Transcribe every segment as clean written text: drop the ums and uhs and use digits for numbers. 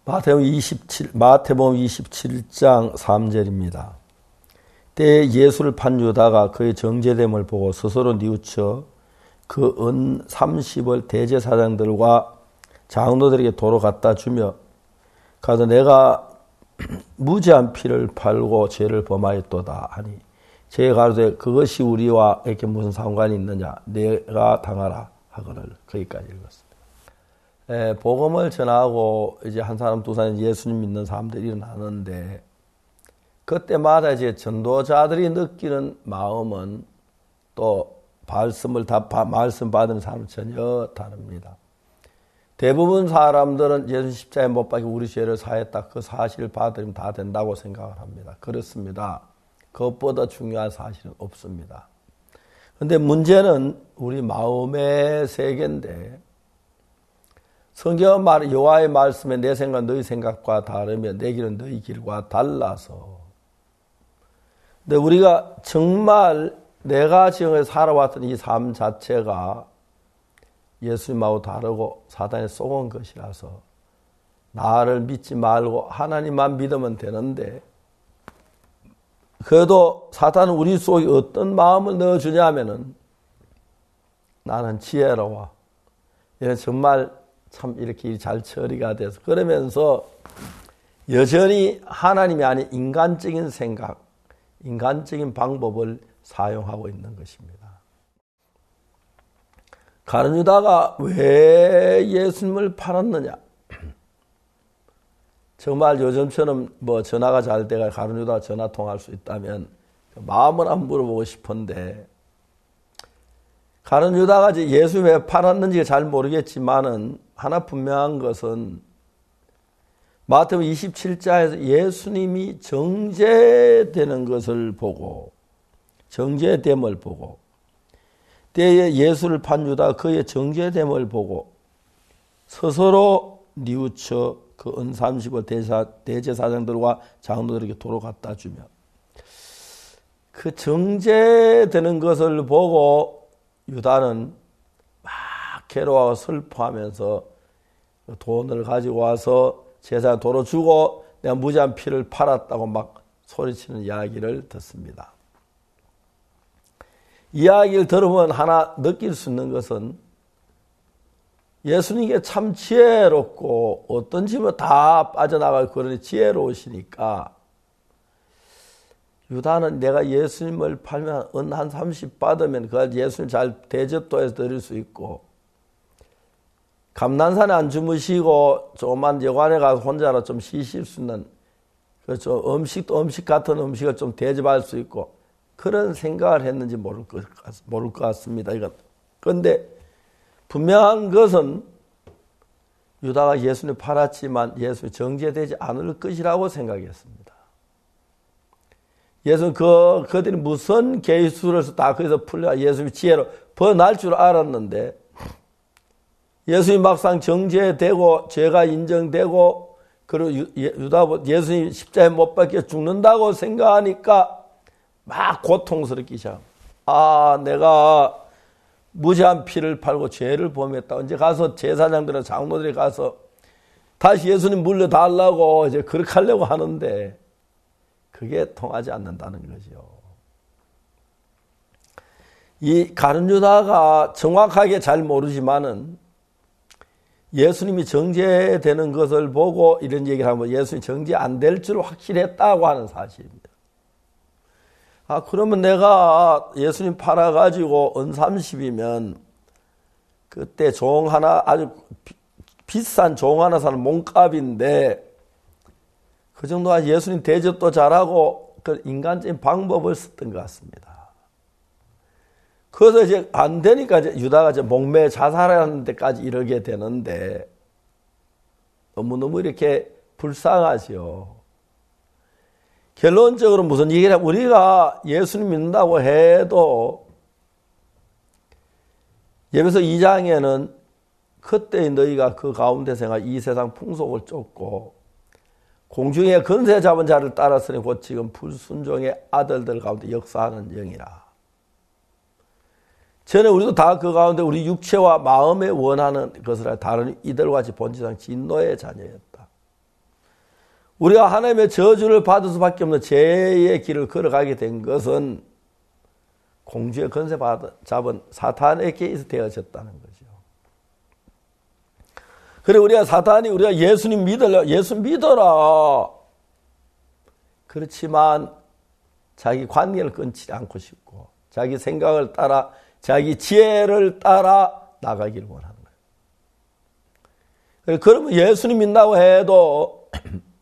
마태복음 27장 3절입니다. 때에 예수를 판 유다가 그의 정죄됨을 보고 스스로 뉘우쳐 그 은 30을 대제사장들과 장로들에게 도로 갖다 주며 가서 내가 무죄한 피를 팔고 죄를 범하였도다 하니 제가 가로되 그것이 우리와 이렇게 무슨 상관이 있느냐 내가 당하라 하거늘. 거기까지 읽었습니다. 복음을 전하고 이제 한 사람 두 사람 예수님 믿는 사람들이 일어나는데 그때마다 이제 전도자들이 느끼는 마음은 또 말씀 받은 사람은 전혀 다릅니다. 대부분 사람들은 예수 십자가에 못 박혀 우리 죄를 사했다. 그 사실을 받으면 다 된다고 생각을 합니다. 그렇습니다. 그것보다 중요한 사실은 없습니다. 그런데 문제는 우리 마음의 세계인데 성경은 여호와의 말씀에 내 생각 너희 생각과 다르며 내 길은 너희 길과 달라서 근데 우리가 정말 내가 지금 살아왔던 이 삶 자체가 예수님하고 다르고 사단에 쏘은 것이라서 나를 믿지 말고 하나님만 믿으면 되는데 그래도 사단은 우리 속에 어떤 마음을 넣어주냐면은 나는 지혜로워. 이런 정말 참 이렇게 잘 처리가 돼서 그러면서 여전히 하나님이 아닌 인간적인 생각, 인간적인 방법을 사용하고 있는 것입니다. 가룟 유다가 왜 예수님을 팔았느냐? 정말 요즘처럼 전화가 잘 돼가 가룟 유다가 전화 통화할 수 있다면 마음을 한번 물어보고 싶은데 가룟 유다가 예수 왜 팔았는지 잘 모르겠지만은 하나 분명한 것은 마태복음 27장에서 예수님이 정죄되는 것을 보고 정죄됨을 보고 때에 예수를 판 유다가 그의 정죄됨을 보고 스스로 뉘우쳐 그 은 30을 대제사장들과 장로들에게 도로 갖다 주며 그 정죄되는 것을 보고 유다는 막 괴로워하고 슬퍼하면서 돈을 가지고 와서 제사에 도로 주고 내가 무죄한 피를 팔았다고 막 소리치는 이야기를 듣습니다. 이야기를 들으면 하나 느낄 수 있는 것은 예수님께 참 지혜롭고 어떤 집을 다 빠져나갈 그러니 지혜로우시니까 유다는 내가 예수님을 팔면 은 한 30 받으면 그걸 예수님 잘 대접도해서 드릴 수 있고 감난산에 안 주무시고 조그만 여관에 가서 혼자라 좀 쉬실 수 있는 그렇죠. 음식 같은 음식을 좀 대접할 수 있고 그런 생각을 했는지 모를 것 같습니다. 그런데 분명한 것은 유다가 예수님 팔았지만 예수님이 정죄되지 않을 것이라고 생각했습니다. 예수는 그들이 무슨 계수를 해서 다 거기서 풀려 예수님이 지혜로 벗어날 줄 알았는데 예수님 막상 정죄되고 죄가 인정되고 그리고 예수님 십자가에 못 박혀 죽는다고 생각하니까 막 고통스럽기 시작합니다. 내가 무죄한 피를 팔고 죄를 범했다. 언제 가서 제사장들이나 장로들이 가서 다시 예수님 물려달라고 이제 그렇게 하려고 하는데 그게 통하지 않는다는 거죠. 이 가룟 유다가 정확하게 잘 모르지만은 예수님이 정죄되는 것을 보고 이런 얘기를 하면 예수님이 정죄 안 될 줄 확실했다고 하는 사실입니다. 그러면 내가 예수님 팔아가지고 은 30이면 그때 종 하나 아주 비싼 종 하나 사는 몸값인데 그 정도가 예수님 대접도 잘하고 그 인간적인 방법을 썼던 것 같습니다. 그래서 이제 안 되니까 이제 유다가 이제 목매 자살하는 데까지 이르게 되는데 너무너무 이렇게 불쌍하지요. 결론적으로 무슨 얘기를 하면 우리가 예수님 믿는다고 해도 예배서 2장에는 그때 너희가 그 가운데 생활 이 세상 풍속을 쫓고 공중에 건세 잡은 자를 따랐으니 곧 지금 불순종의 아들들 가운데 역사하는 영이라. 전에 우리도 다 그 가운데 우리 육체와 마음에 원하는 것을 다른 이들과 같이 본질상 진노의 자녀였다. 우리가 하나님의 저주를 받을 수밖에 없는 죄의 길을 걸어가게 된 것은 공주의 권세 잡은 사탄에게 되어졌다는 거죠. 그래 우리가 예수님 믿으려 예수 믿어라. 그렇지만 자기 관계를 끊지 않고 싶고 자기 생각을 따라 자기 지혜를 따라 나가기를 원하는 거예요. 그러면 예수님 믿는다고 해도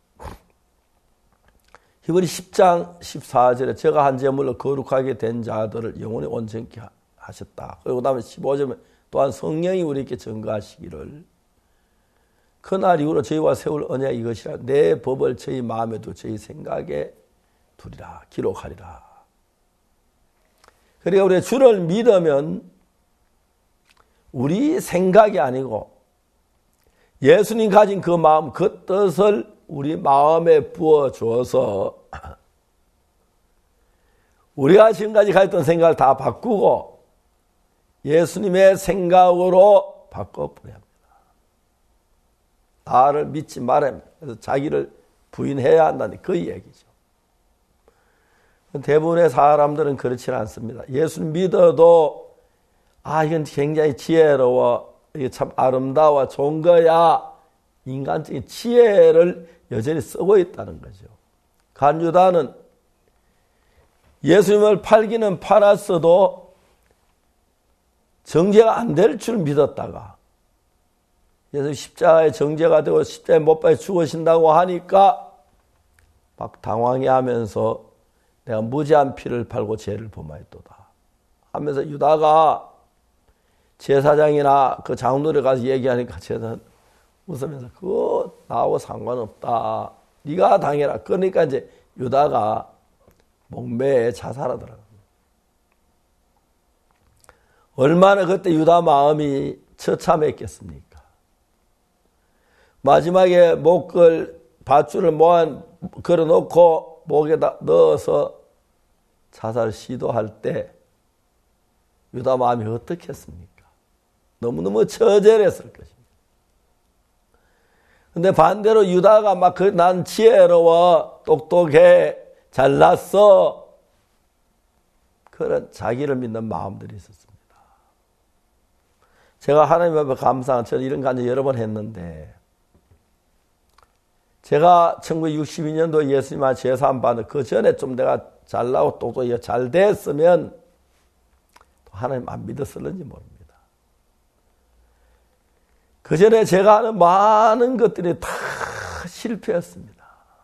히브리 10장 14절에 제가 한 제물로 거룩하게 된 자들을 영원히 온전케 하셨다. 그리고 다음에 15절에 또한 성령이 우리에게 증거하시기를 그날 이후로 저희와 세울 언약 이것이라 내 법을 저희 마음에 두고 저희 생각에 두리라 기록하리라. 그러니까 우리가 주를 믿으면 우리 생각이 아니고 예수님 가진 그 마음 그 뜻을 우리 마음에 부어줘서 우리가 지금까지 가졌던 생각을 다 바꾸고 예수님의 생각으로 바꿔버려야 합니다. 나를 믿지 말아야 합니다. 그래서 자기를 부인해야 한다는 그 얘기죠. 대부분의 사람들은 그렇지는 않습니다. 예수님 믿어도 이건 굉장히 지혜로워 이게 참 아름다워 좋은 거야. 인간적인 지혜를 여전히 쓰고 있다는 거죠. 간유다는 예수님을 팔기는 팔았어도 정죄가 안 될 줄 믿었다가 예수님 십자가에 정죄가 되고 십자가에 못 박혀 죽으신다고 하니까 막 당황해하면서 내가 무지한 피를 팔고 죄를 범하였도다 하면서 유다가 제사장이나 그 장로들에 가서 얘기하니까 제사장 웃으면서 그거 나하고 상관없다. 네가 당해라. 그러니까 이제 유다가 목매에 자살하더라고요. 얼마나 그때 유다 마음이 처참했겠습니까? 마지막에 밧줄을 걸어놓고 목에다 넣어서 자살 시도할 때 유다 마음이 어떻겠습니까? 너무너무 처절했을 것입니다. 근데 반대로 유다가 난 지혜로워, 똑똑해, 잘났어. 그런 자기를 믿는 마음들이 있었습니다. 제가 하나님 앞에 감사한, 저는 이런 간증 여러 번 했는데, 제가 1962년도 예수님한 제사함 받는 그 전에 좀 내가 잘나고 똑똑히 잘 됐으면 하나님 안 믿었을는지 모릅니다. 그 전에 제가 하는 많은 것들이 다 실패였습니다.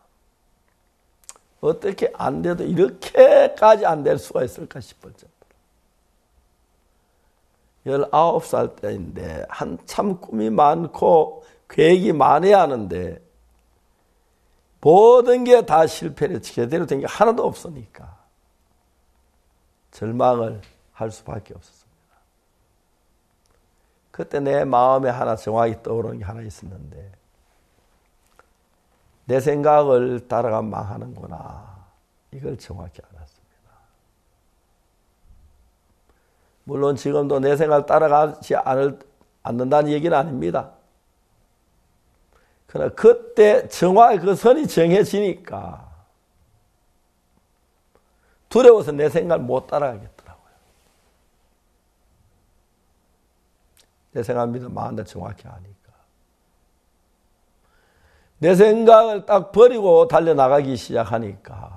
어떻게 안 돼도 이렇게까지 안 될 수가 있을까 싶을 정도로. 19살 때인데 한참 꿈이 많고 계획이 많아야 하는데 모든 게 다 실패를 제대로 된 게 하나도 없으니까 절망을 할 수밖에 없었습니다. 그때 내 마음에 하나 정확히 떠오르는 게 하나 있었는데 내 생각을 따라가면 망하는구나. 이걸 정확히 알았습니다. 물론 지금도 내 생각을 따라가지 않는다는 얘기는 아닙니다. 그러나 그때 정확히 그 선이 정해지니까 두려워서 내 생각을 못 따라가겠더라고요. 내 생각 믿으면 마음도 정확히 아니까. 내 생각을 딱 버리고 달려나가기 시작하니까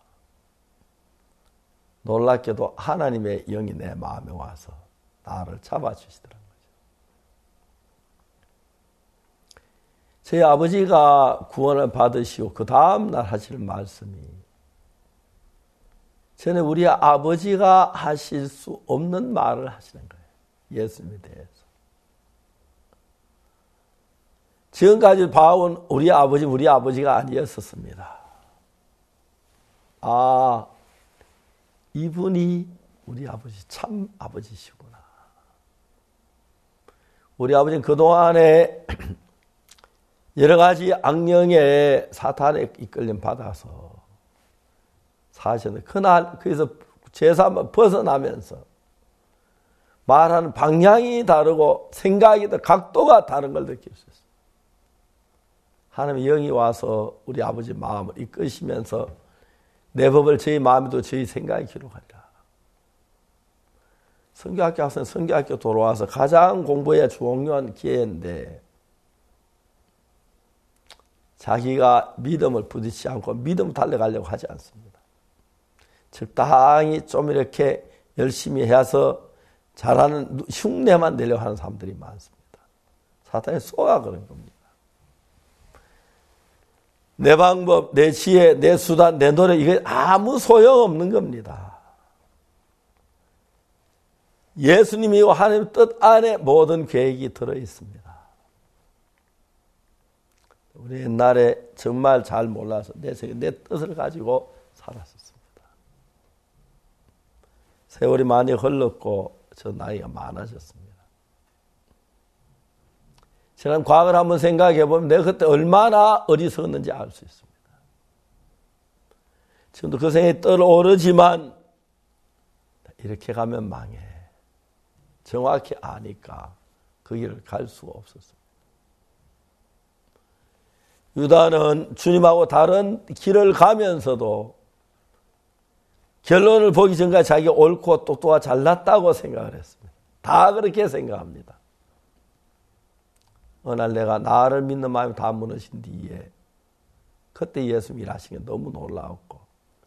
놀랍게도 하나님의 영이 내 마음에 와서 나를 잡아주시더라고요. 저희 아버지가 구원을 받으시고 그 다음날 하시는 말씀이 저는 우리 아버지가 하실 수 없는 말을 하시는 거예요. 예수님에 대해서. 지금까지 봐온 우리 아버지가 아니었었습니다. 이분이 우리 아버지 참 아버지시구나. 우리 아버지는 그동안에 여러 가지 악령의 사탄에 이끌림 받아서 사셨는데 그날 거기서 제사 벗어나면서 말하는 방향이 다르고 생각이 각도가 다른 걸 느낄 수 있어요. 하나님의 영이 와서 우리 아버지 마음을 이끄시면서 내 법을 저희 마음에도 저희 생각에 기록하리라. 선교학교 학생 선교학교 돌아와서 가장 공부해야 중요한 기회인데 자기가 믿음을 부딪히지 않고 믿음 달려가려고 하지 않습니다. 적당히 좀 이렇게 열심히 해서 잘하는 흉내만 내려고 하는 사람들이 많습니다. 사탄의 쏘아 그런 겁니다. 내 방법, 내 지혜, 내 수단, 내 노래 이게 아무 소용없는 겁니다. 예수님이 하나님 뜻 안에 모든 계획이 들어있습니다. 우리 옛날에 정말 잘 몰라서 내 뜻을 가지고 살았었습니다. 세월이 많이 흘렀고 저 나이가 많아졌습니다. 지난 과거를 한번 생각해 보면 내가 그때 얼마나 어리석었는지 알 수 있습니다. 지금도 그 생각이 떠오르지만 이렇게 가면 망해. 정확히 아니까 그 길을 갈 수가 없었습니다. 유다는 주님하고 다른 길을 가면서도 결론을 보기 전까지 자기가 옳고 똑똑하고 잘났다고 생각을 했습니다. 다 그렇게 생각합니다. 어느 날 내가 나를 믿는 마음이 다 무너진 뒤에 그때 예수님이 일하신 게 너무 놀라웠고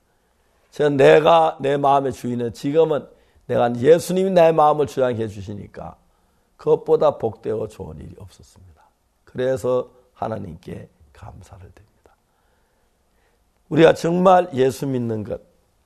내가 내 마음의 주인은 지금은 내가 예수님이 내 마음을 주장해 주시니까 그것보다 복되고 좋은 일이 없었습니다. 그래서 하나님께 감사를 드립니다. 우리가 정말 예수 믿는 것,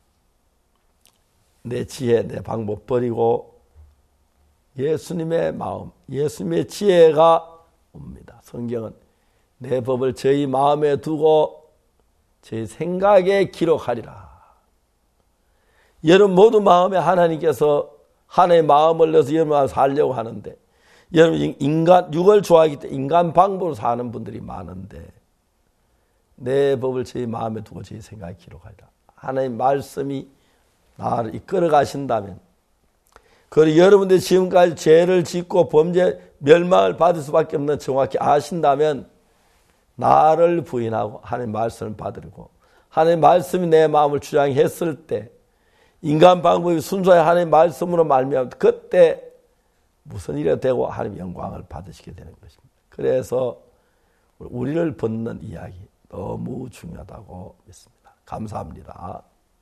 내 지혜, 내 방법 버리고 예수님의 마음, 예수님의 지혜가 옵니다. 성경은 내 법을 저희 마음에 두고 저희 생각에 기록하리라. 여러분 모두 마음에 하나님께서 하나님의 마음을 넣어서 여러분 살려고 하는데 여러분 인간 육을 좋아하기 때문에 인간 방법으로 사는 분들이 많은데 내 법을 저희 마음에 두고 저희 생각에 기록하리라. 하나님 말씀이 나를 이끌어 가신다면 그리고 여러분들이 지금까지 죄를 짓고 범죄 멸망을 받을 수밖에 없는 정확히 아신다면 나를 부인하고 하나님 말씀을 받으려고 하나님 말씀이 내 마음을 주장했을 때 인간 방법이 순수하게 하나님 말씀으로 말미암아 그때 무슨 일이 되고 하나님 영광을 받으시게 되는 것입니다. 그래서 우리를 벗는 이야기 너무 중요하다고 믿습니다. 감사합니다.